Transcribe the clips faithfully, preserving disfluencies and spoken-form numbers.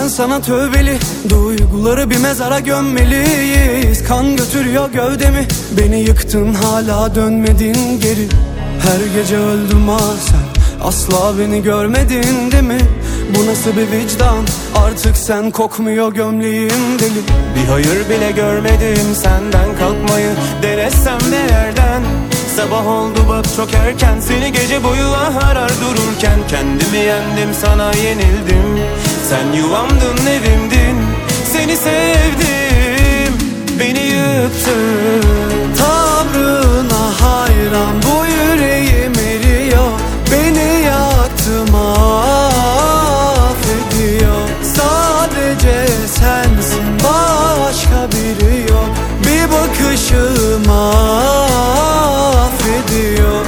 ben sana tövbeli. Duyguları bir mezara gömmeliyiz. Kan götürüyor gövdemi. Beni yıktın hala dönmedin geri. Her gece öldüm ha sen, asla beni görmedin değil mi? Bu nasıl bir vicdan, artık sen kokmuyor gömleğim deli. Bir hayır bile görmedim senden, kalkmayı denesem de yerden. Sabah oldu bak çok erken, seni gece boyu arar dururken. Kendimi yendim sana yenildim, sen yuvamdın evimdin. Seni sevdim, beni yıktın. Tavrına hayran, bu yüreğim eriyor. Beni yaktı mahvediyor. Sadece sensin, başka biri yok. Bir bakışım affediyor.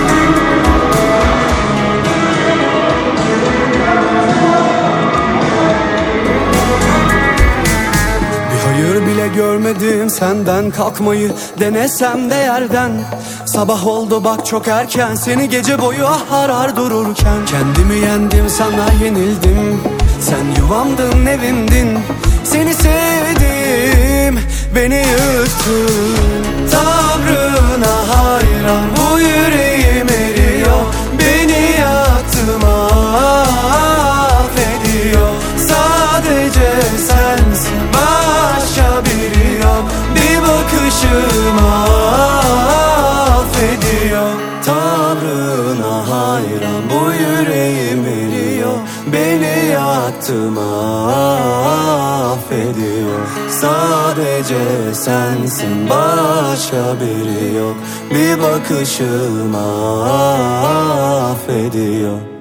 Hayır bile görmedim senden, kalkmayı denesem de yerden. Sabah oldu bak çok erken, seni gece boyu arar dururken. Kendimi yendim sana yenildim, sen yuvamdın evimdin. Seni sevdim, beni yıktın. Tavrına hayran, bu yüreğim eriyor. Beni yaktı mahvediyor. Sadece sensin, başka biri yok. Bir bakışım affediyor. Tavrına hayran, bu yüreğim eriyor. Beni yaktı mahvediyor. Sadece sensin, başka biri yok. Bir bakışım affediyor.